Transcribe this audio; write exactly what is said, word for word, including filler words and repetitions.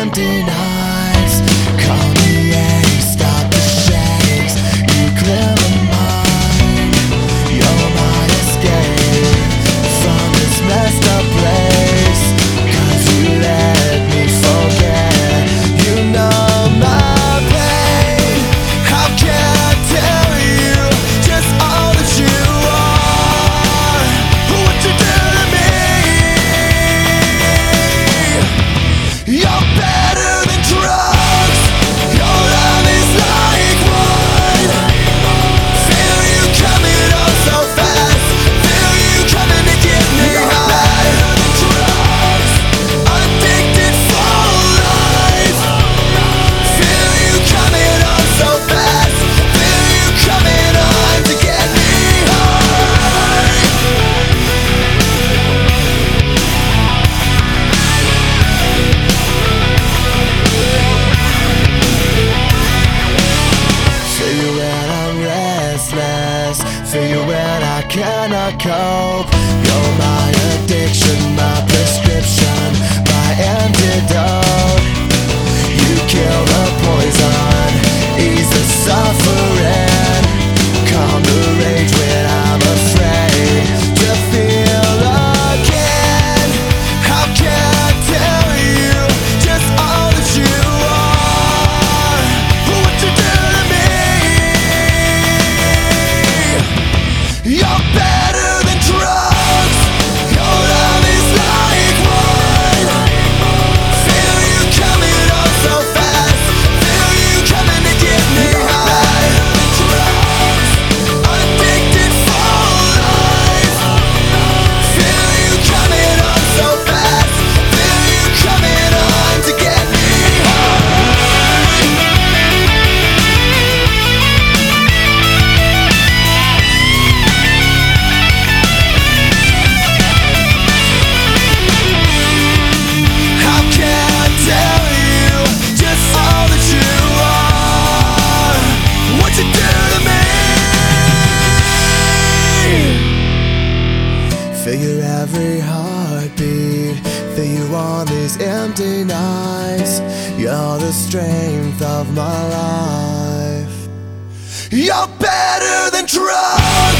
empty nights. Call me and you stop the shakes. You clear my mind. You're my escape from this messed up place. 'Cause you let me forget. You know my pain. How can I tell you just all that you are? What you do to me? You're better than drugs. Your love is like wine. Feel you coming on so fast. Feel you coming to get me high. You're better than drugs. Addicted for life. Feel you coming on so fast. Feel you coming on to get me high. Feel you when I'm restless. Feel you when I cannot cope. You're my addiction, my prescription, my antidote. You kill the poison, ease the suffering, calm the rage when I'm afraid to feel again. How can I tell you just all that you are? What you do to me? You're better than drugs. Your love is like wine. Feel you coming on so fast. Feel you coming to get me high. Addicted for life. Feel you coming on so fast. Feel you coming on to get me How can I tell you just all that you are? What you do to me? Feel your every heartbeat. Feel you on these empty nights. You're the strength of my life. You're better than drugs.